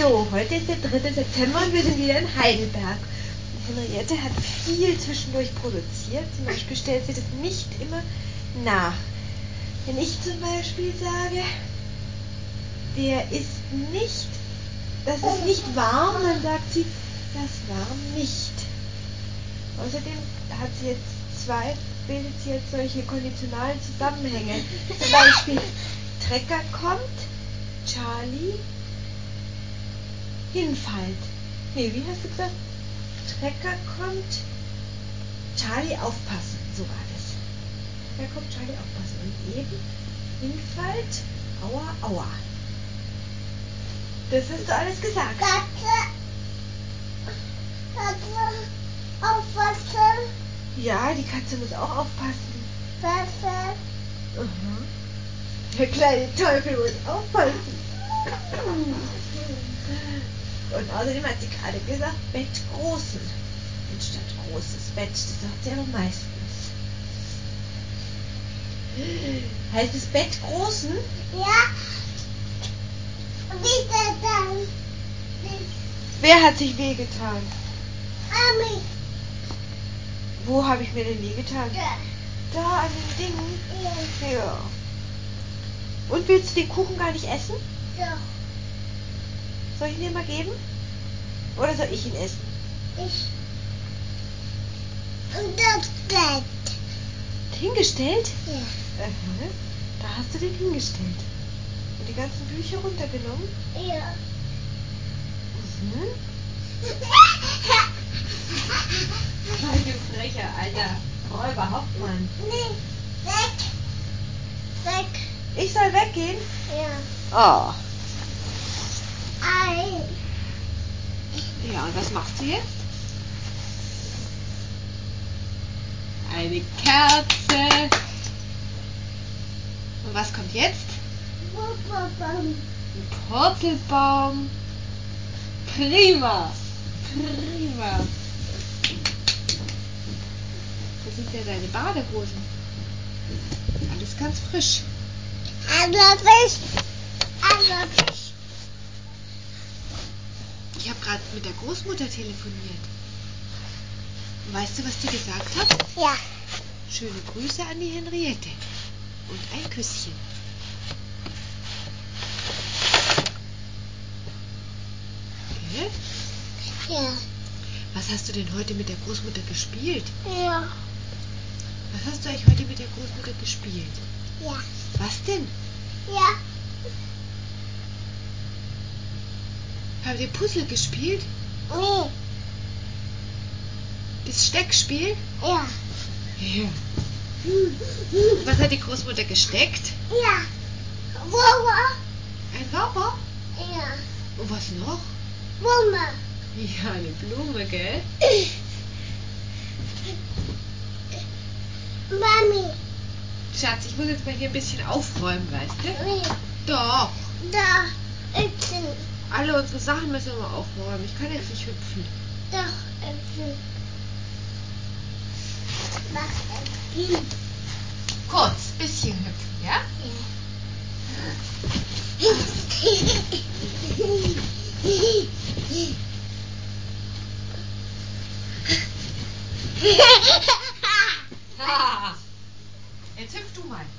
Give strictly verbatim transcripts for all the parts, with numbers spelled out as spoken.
So, heute ist der dritte September und wir sind wieder in Heidelberg. Und Henriette hat viel zwischendurch produziert. Zum Beispiel stellt sie das nicht immer nach. Wenn ich zum Beispiel sage, der ist nicht, das ist nicht warm, dann sagt sie, das war nicht. Außerdem hat sie jetzt zwei, bildet sie jetzt solche konditionalen Zusammenhänge. Zum Beispiel, Trecker kommt, Charlie, Hinfalt. Nee, wie hast du gesagt? Trecker kommt, Charlie aufpassen. So war das. Da kommt Charlie aufpassen. Und eben, Hinfalt, aua, aua. Das hast du alles gesagt. Katze. Katze. Aufpassen. Ja, die Katze muss auch aufpassen. Katze. Mhm. Der kleine Teufel muss aufpassen. Und außerdem hat sie gerade gesagt, Bett großen. Anstatt großes Bett, das sagt sie aber meistens. Heißt es Bett großen? Ja. Bitte dann. Wer hat sich wehgetan? Mami. Wo habe ich mir denn wehgetan? Ja. Da an den Dingen? Ja. Ja. Und willst du den Kuchen gar nicht essen? Ja. Soll ich ihn dir mal geben? Oder soll ich ihn essen? Ich. Und das Bett. Hingestellt? Ja. Aha. Da hast du den hingestellt. Und die ganzen Bücher runtergenommen? Ja. Mhm. Du frecher, alter Räuber Hauptmann. Nee. Weg. Weg. Ich soll weggehen? Ja. Oh. Ein. Ja, und was machst du jetzt? Eine Kerze. Und was kommt jetzt? Purzelbaum. Ein Purzelbaum. Prima. Prima. Wo sind ja deine Badehosen? Alles ganz frisch. Aber Fisch. Aber Fisch. Ich habe gerade mit der Großmutter telefoniert. Und weißt du, was die gesagt hat? Ja. Schöne Grüße an die Henriette. Und ein Küsschen. Okay. Ja. Was hast du denn heute mit der Großmutter gespielt? Ja. Was hast du eigentlich heute mit der Großmutter gespielt? Ja. Was denn? Ja. Habt ihr Puzzle gespielt? Nee. Das Steckspiel? Ja. Ja. Was hat die Großmutter gesteckt? Ja. Mama. Ein Wauwau? Ja. Und was noch? Mama. Ja, eine Blume, gell? Mami. Schatz, ich muss jetzt mal hier ein bisschen aufräumen, weißt du? Nee. Doch. Da. Äpfel. Alle unsere Sachen müssen wir mal aufräumen. Ich kann jetzt nicht hüpfen. Doch. Äpfel. Was Äpfel? Kurz, bisschen hüpfen, ja? Ha. Jetzt hüpf du mal.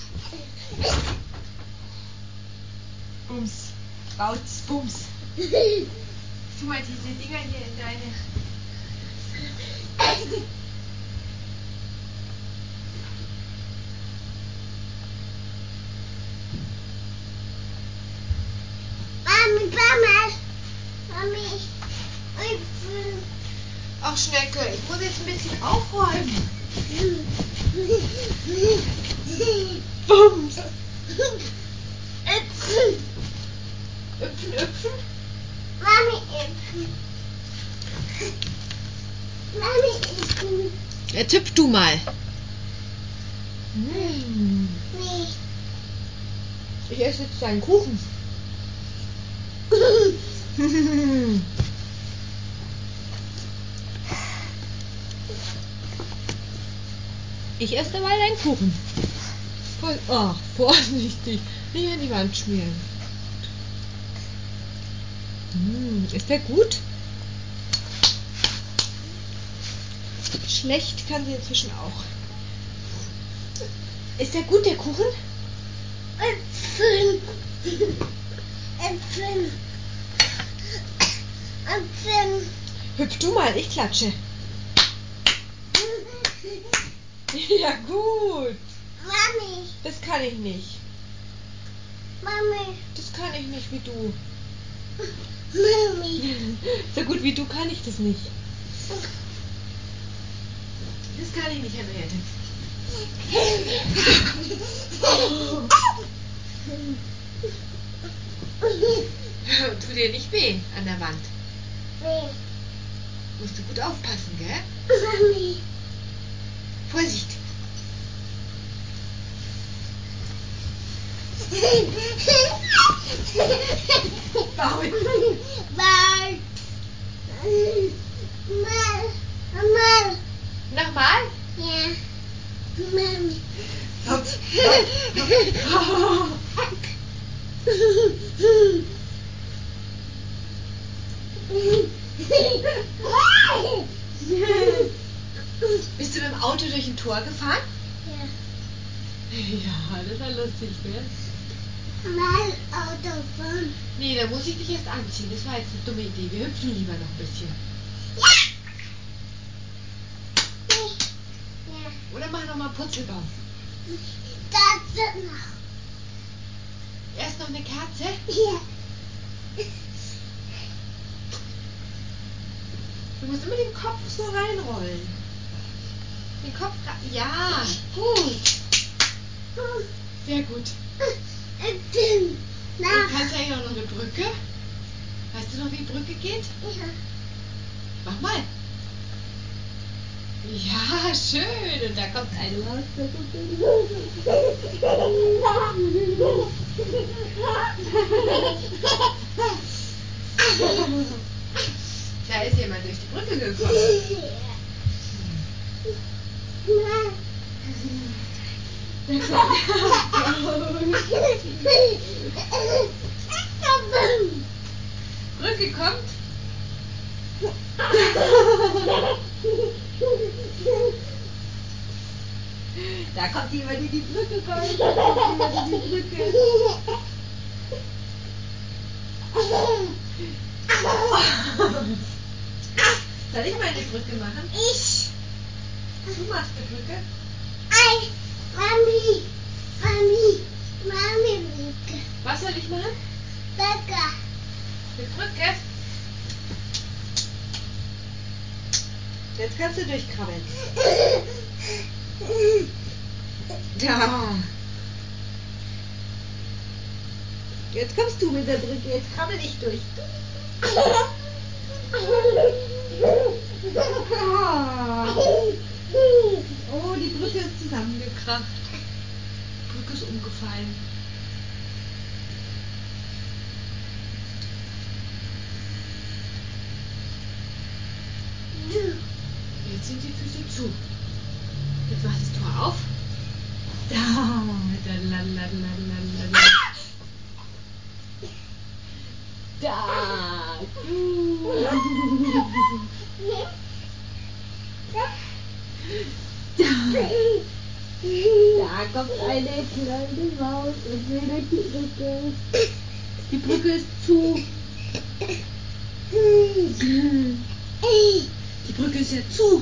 Bums. Bautz, Bums. Tu mal diese Dinger hier in deine... Mami, Mama. Mami. Äpfel. Ach, Schnecke, ich muss jetzt ein bisschen aufräumen. Bums. Äpfel. Üpfen, üpfen. Mami, Äpfel. Mami, Äpfel. Jetzt hüpf du mal. Hm. Nee. Ich esse jetzt deinen Kuchen. Ich esse mal deinen Kuchen. Voll, oh, vorsichtig. Nicht an die Wand schmieren. Hm, ist der gut? Schlecht kann sie inzwischen auch. Ist der gut, der Kuchen? Äpfel. Äpfel. Äpfel. Hüpf du mal, ich klatsche. Ja, gut. Mami. Das kann ich nicht. Mami. Das kann ich nicht wie du. Mami. So gut wie du kann ich das nicht. Das kann ich nicht, Henriette. Tu dir nicht weh an der Wand. Nee. Musst du gut aufpassen, gell? Mami. Vorsicht. Warum? Mal. Mal. Mal. Nochmal? Ja. Mami. Hopp, hopp, hopp. Bist du mit dem Auto durch ein Tor gefahren? Ja. Ja, das war lustig, gell? Mal Auto fahren. Nee, da muss ich dich erst anziehen. Das war jetzt eine dumme Idee. Wir hüpfen lieber noch ein bisschen. Ja. Ja. Oder machen noch mal Purzelbaum. Das noch. Erst noch eine Kerze. Ja. Du musst immer den Kopf so reinrollen. Den Kopf rein. Ja, gut. Sehr gut. Ich bin Du nach. kannst eigentlich auch noch eine Brücke. Weißt du noch, wie Brücke geht? Ja. Mach mal. Ja, schön. Und da kommt eine Maus. Da ist jemand durch die Brücke gekommen. Brücke kommt. Da kommt jemand in die Brücke rein. Da kommt jemand in die Brücke. Soll ich mal eine Brücke machen? Ich. Du machst eine Brücke. Ei. Mami. Mami. Mami. Brücke. Was soll ich machen? Bäcker. Eine Brücke. Jetzt kannst du durchkrabbeln. Da. Jetzt kommst du mit der Brücke. Jetzt krabbel ich durch. Oh, die Brücke ist zusammengekracht. Die Brücke ist umgefallen. Jetzt sind die Füße zu. Jetzt mach das Tor auf. Da, da, la, la, la, la, la, la. Da, gut. Da. Da kommt eine kleine Maus und will durch die Brücke. Die Brücke ist zu. Die Brücke ist ja zu.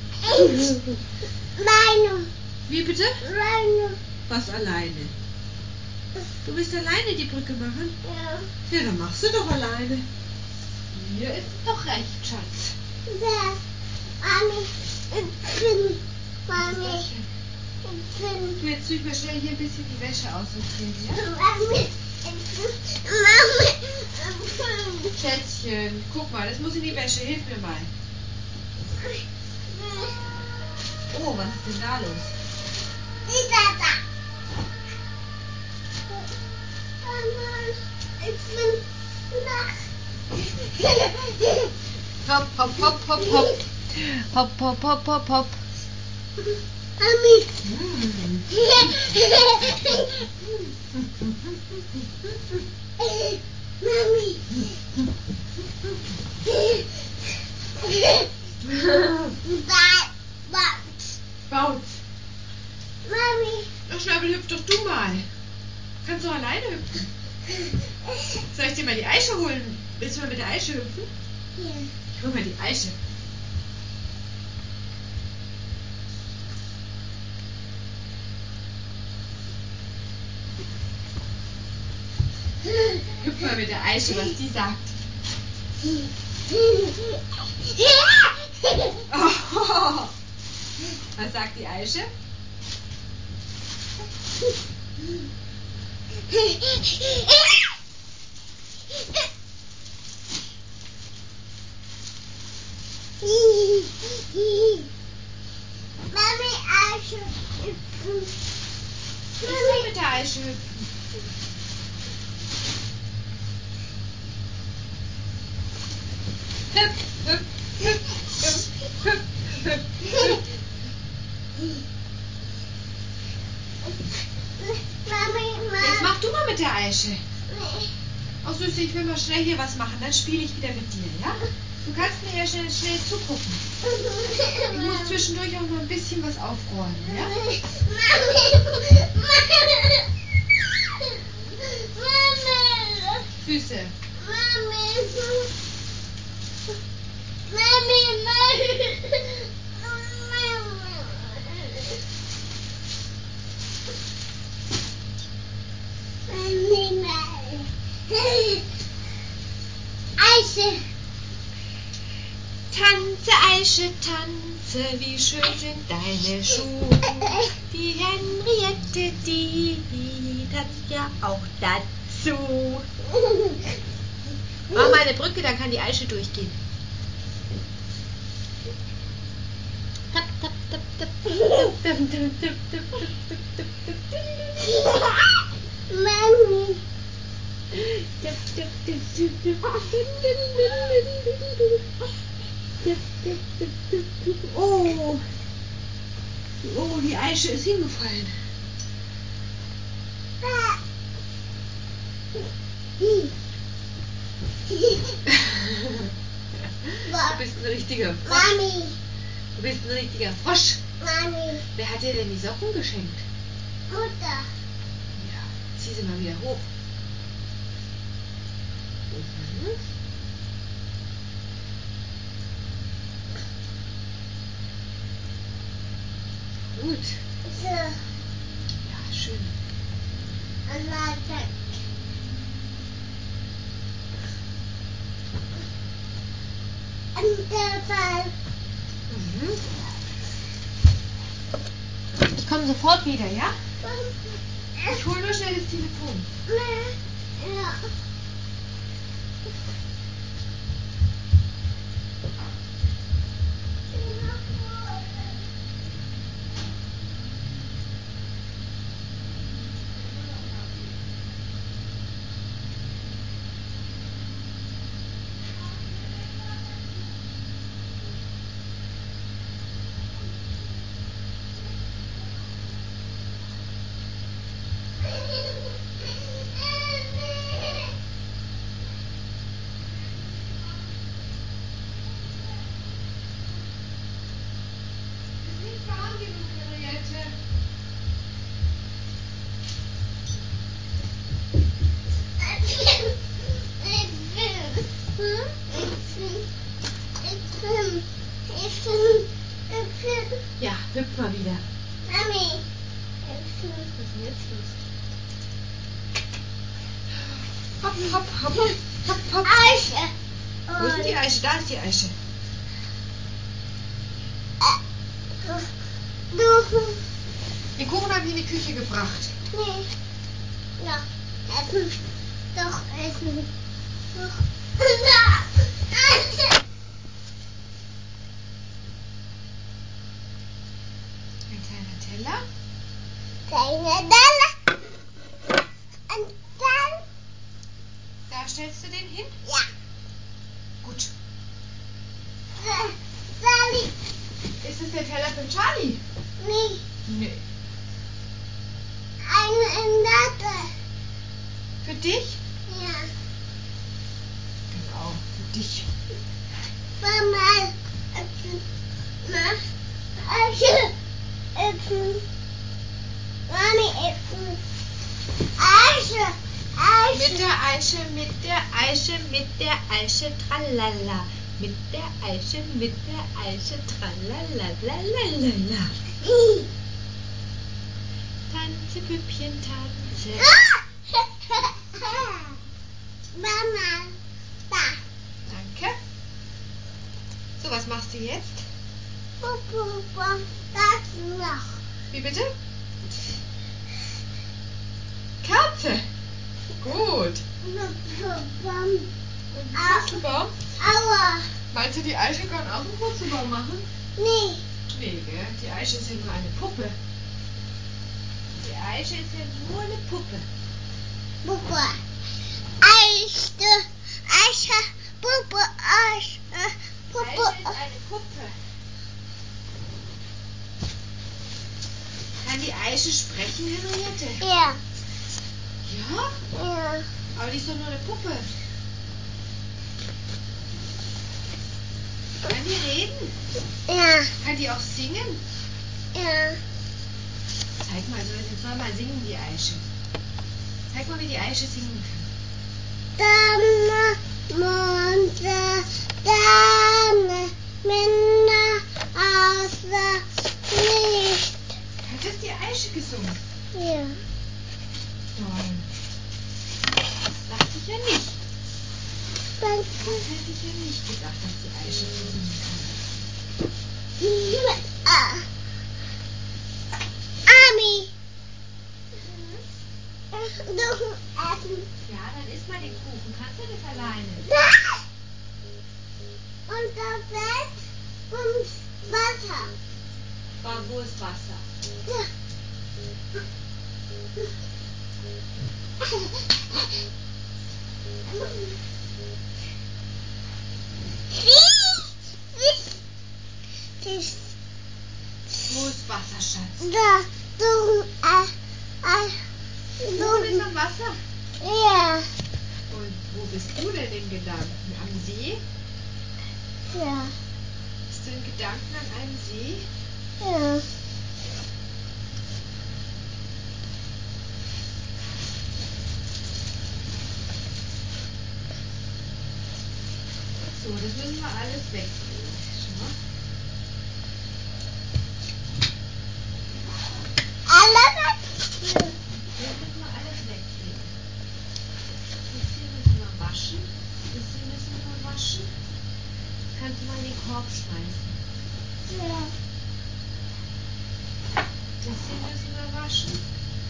Meine. Wie bitte? Meine. Was alleine? Du willst alleine die Brücke machen? Ja. Ja, dann machst du doch alleine. Mir ist doch recht, Schatz. Da. Mami. Ich bin. Mami. Ich bin. Du, jetzt tue ich mir schnell hier ein bisschen die Wäsche aussortieren, ja? Mami. Ich bin. Mami. Ich bin. Schätzchen, guck mal, das muss in die Wäsche. Hilf mir mal. Oh, was ist denn da los? Ich da da. Mama. Ich bin nach. Hopp, hopp, hopp, hopp, hopp. Hopp, hopp, hopp, hopp, hopp. Mami. Mm. Mami. Baut. Mami. Ach, Schnabel, hüpf doch du mal. Kannst du alleine hüpfen. Soll ich dir mal die Eiche holen? Willst du mal mit der Eiche hüpfen? Ja. Ich hol mal die Eiche. Hüpf mal mit der Eiche, was die sagt. Oh. Was sagt die Eiche? Mami, Eiche. Ich will mit der Eiche hüpfen. Hüpf, hüpf, hüpf, hüpf, hüpf, hüpf, hüpf. Mami, Mami. Jetzt mach du mal mit der Eiche. Nee. Oh Süße, ich will mal schnell hier was machen, dann spiele ich wieder mit dir, ja? Du kannst mir ja schnell, schnell zugucken. Ich muss zwischendurch auch noch ein bisschen was aufräumen, ja? Mami. Mami. Süße. Mami. Mami, Mami. Eiche. Tanze, Eiche, tanze, wie schön sind deine Schuhe. Die Henriette, die tanzt ja auch dazu. Mach mal eine Brücke, dann kann die Eiche durchgehen. Tap, tap, tap, tap, tap, tap, tap, tap, tap, tap, tap. Mami. Tap, tap, tap, tap, tap. Tap, tap, tap, tap, tap. Oh. Oh, die Eiche ist hingefallen. Du bist ein richtiger Frosch. Mami. Du bist ein richtiger Frosch. Mami. Wer hat dir denn die Socken geschenkt? Mutter. Ja, zieh sie mal wieder hoch. Mhm. Gut. So. Ja, schön. Mhm. Ich komme sofort wieder, ja? Ich hole nur schnell das Telefon. Ja. Nicht warm genug, Henriette. Ja, hüpf mal wieder. Mami. Was ist denn jetzt los? Hopp, hopp, hopp, hopp, hopp. Eiche. Wo ist denn die Eiche? Da ist die Eiche. Du. Den Kuchen habe ich in die Küche gebracht. Nee. Ja. Essen. Doch, essen. Doch. Ein kleiner Teller. Kleine Delle. Und dann. Da stellst du den hin? Ja. Gut. Sally. Ist es der Teller für Charlie? Nee. Nee. Eine Latte. Für dich? Ja. fertig. Mama, öffnen. Eiche, öffnen. Mami, öffnen. Eiche, Eiche. Mit der Eiche, mit der Eiche, mit der Eiche, tralala. Mit der Eiche, mit der Eiche, tralala, lalalala. Tanze, Püppchen, tanze. Mama, da. Danke. So, was machst du jetzt? Papa, das noch. Wie bitte? Kerze. Gut. Und Purzelbaum? Aua. Meinst du, die Eiche kann auch einen Purzelbaum machen? Nee. Nee, gell? Die Eiche ist ja nur eine Puppe. Die Eiche ist ja nur eine Puppe. Papa. Eiche, Eiche, Papa, Eiche, Papa. Eiche ist eine Puppe. Kann die Eiche sprechen, Henriette? Ja. Ja? Ja. Aber die ist doch nur eine Puppe. Kann die reden? Ja. Kann die auch singen? Ja. Zeig mal, soll, soll mal singen, die Eiche. Zeig mal, wie die Eiche singen kann. Dame, Monde, Dame, Männer, außer nicht. Hat das die Eiche gesungen? Ja. Toll. Das dachte ich ja nicht. Danke. Das hätte ich ja nicht gedacht, dass die Eiche so singen kann. Ah. Ami. Noch essen. Ja, dann isst mal den Kuchen. Kannst du das alleine? Und das Bett und Wasser. War, wo ist Wasser? Ja. Wo ist Wasser, Schatz? Da, du, äh, äh, Kuchen ist du, am Wasser. ja, Und wo bist du denn in Gedanken? Am See? ja, Bist du in Gedanken an einem See? ja. So, das müssen wir alles wegnehmen. Schau. Alle Das müssen wir alles wegnehmen. Das hier müssen wir waschen. Das hier müssen wir waschen. Kannst du mal in den Korb schmeißen. Ja. Das hier müssen wir waschen.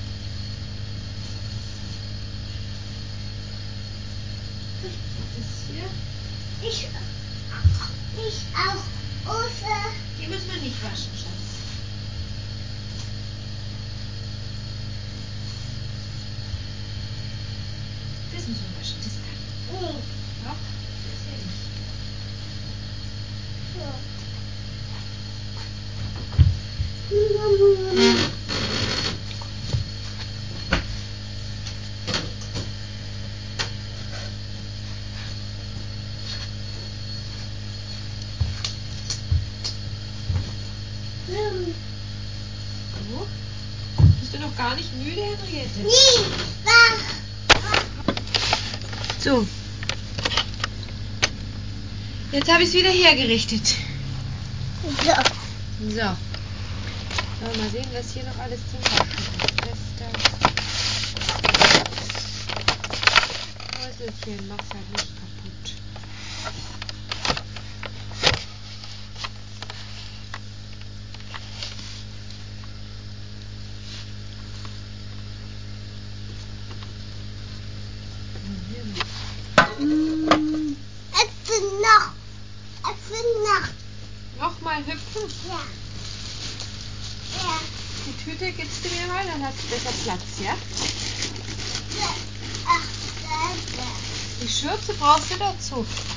Das hier. Ich, ich auch, außer, Die müssen wir nicht waschen, Schatz. Das müssen wir waschen. Das kann. nee, Doch, das hier nicht. so. So. Bist du noch gar nicht müde, Henriette? Nie, wach. So. Jetzt habe ich es wieder hergerichtet. So. So. So, mal sehen, was hier noch alles zum Machen ist. Fester. Häuselchen, mach's halt nicht kaputt. Mm, Äpfel noch. Äpfel noch. Nochmal hüpfen. Ja. Ja. Die Tüte gibst du mir mal, dann hast du besser Platz, ja? Ja. Ach, da, da. Die Schürze brauchst du dazu.